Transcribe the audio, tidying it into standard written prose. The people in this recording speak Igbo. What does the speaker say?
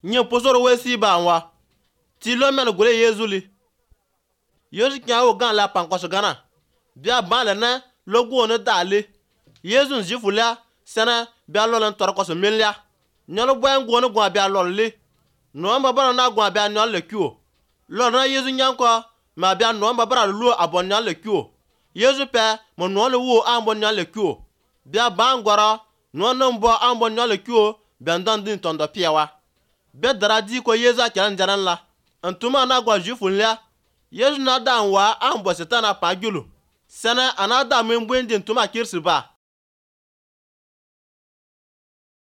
nye posoro wesi ba wa ti lo men gole yezuli yesu kya o gan la pankos gana bia ban le na logo ne dali yesu njifulia sena bia lo len torkos melia nyolo boen go ne go bia lo le no ma bana na go bia nyol le kuo lo na yesu nyanko ma bia no ma bara lu abon nyol le kuo yesu pe mo no le wo ambon nyol le kuo bia ban gora no no mbo ambon nyol le kuo bia ndan din tondo piawa be dara di ko yesu a kyan jaran la antuma na go jifulia yesu na dan wa ambo setana pa gulu sana anada membwe ndin tuma kirsi ba